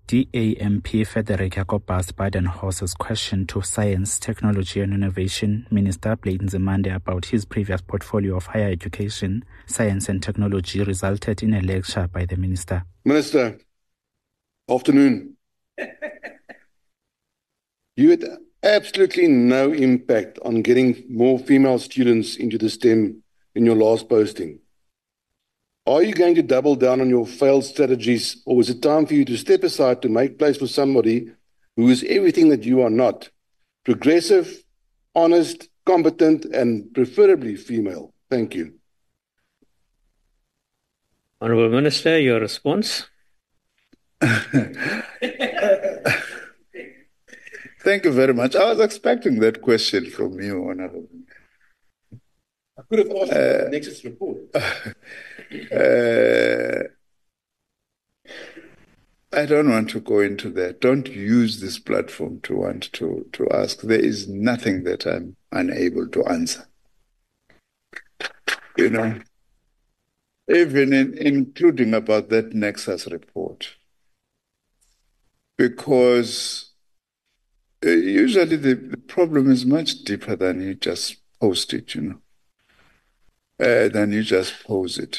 DAMP Frederick Jacobus Badenhorst's question to Science, Technology and Innovation Minister Blade Nzimande about his previous portfolio of higher education, science and technology resulted in a lecture by the minister. Minister, afternoon. You had absolutely no impact on getting more female students into the STEM in your last posting. Are you going to double down on your failed strategies, or is it time for you to step aside to make place for somebody who is everything that you are not? Progressive, honest, competent, and preferably female. Thank you. Honourable Minister, your response. Thank you very much. I was expecting that question from you, Honourable. I could have asked for the Nexus report. I don't want to go into that. Don't use this platform to want to ask. There is nothing that I'm unable to answer. You know, even including about that Nexus report. Because usually the problem is much deeper than you just post it, you know. Than you just pose it.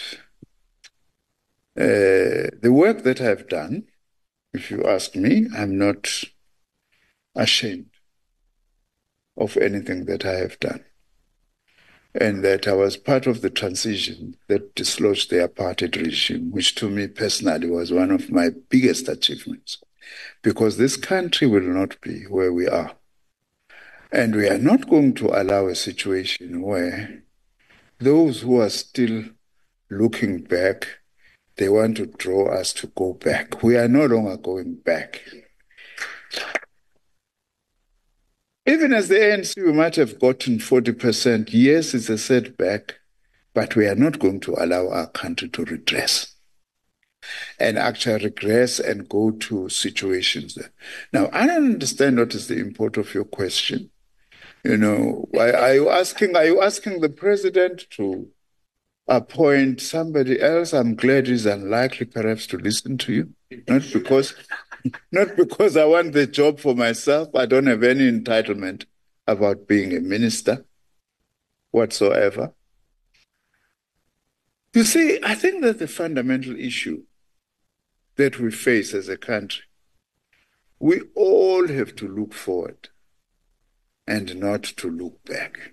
The work that I've done, if you ask me, I'm not ashamed of anything that I have done. And that I was part of the transition that dislodged the apartheid regime, which to me personally was one of my biggest achievements. Because this country will not be where we are. And we are not going to allow a situation where those who are still looking back, they want to draw us to go back. We are no longer going back. Even as the ANC, we might have gotten 40%. Yes, it's a setback, but we are not going to allow our country to regress and actually regress and go to situations there. Now, I don't understand what is the import of your question. You know, are you asking the president to appoint somebody else? I'm glad he's unlikely perhaps to listen to you. Not because I want the job for myself. I don't have any entitlement about being a minister whatsoever. You see, I think that the fundamental issue that we face as a country, we all have to look forward and not to look back.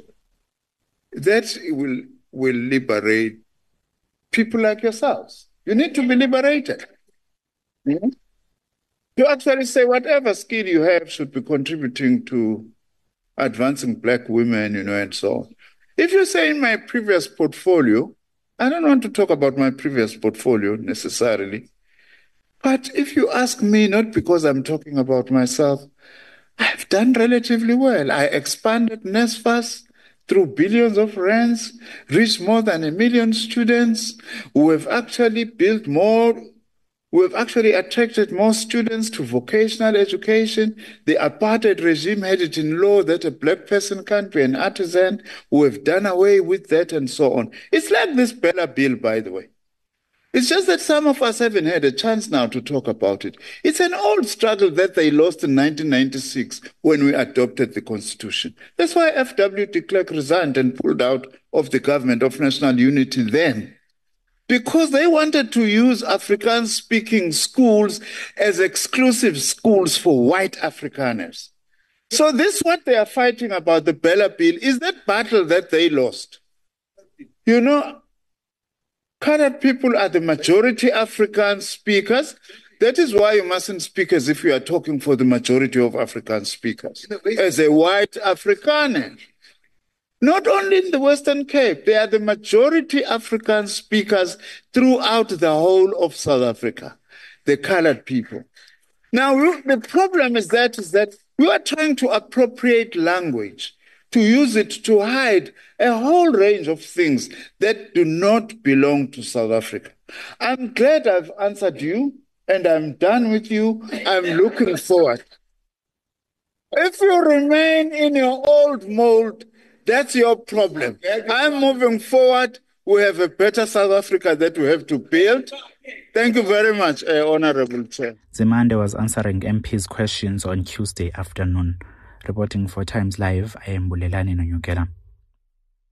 That will liberate people like yourselves. You need to be liberated. Mm-hmm. You actually say whatever skill you have should be contributing to advancing black women, you know, and so on. If you say in my previous portfolio, I don't want to talk about my previous portfolio necessarily, but if you ask me, not because I'm talking about myself, I've done relatively well. I expanded NSFAS through billions of rands, reached more than 1 million students. We have actually built more. We have actually attracted more students to vocational education. The apartheid regime had it in law that a black person can't be an artisan. We have done away with that and so on. It's like this Bella Bill, by the way. It's just that some of us haven't had a chance now to talk about it. It's an old struggle that they lost in 1996 when we adopted the Constitution. That's why F.W. de Klerk resigned and pulled out of the government of national unity then. Because they wanted to use Afrikaans-speaking schools as exclusive schools for white Afrikaners. So this is what they are fighting about, the Bella Bill, is that battle that they lost. You know, colored people are the majority Afrikaans speakers. That is why you mustn't speak as if you are talking for the majority of Afrikaans speakers. As a white Afrikaner. Not only in the Western Cape, they are the majority Afrikaans speakers throughout the whole of South Africa, the colored people. Now, the problem is that we are trying to appropriate language, to use it to hide a whole range of things that do not belong to South Africa. I'm glad I've answered you, and I'm done with you. I'm looking forward. If you remain in your old mold, that's your problem. I'm moving forward. We have a better South Africa that we have to build. Thank you very much, Honorable Chair. Nzimande was answering MP's questions on Tuesday afternoon. Reporting for Times Live, I am Bulelani Nonyukela.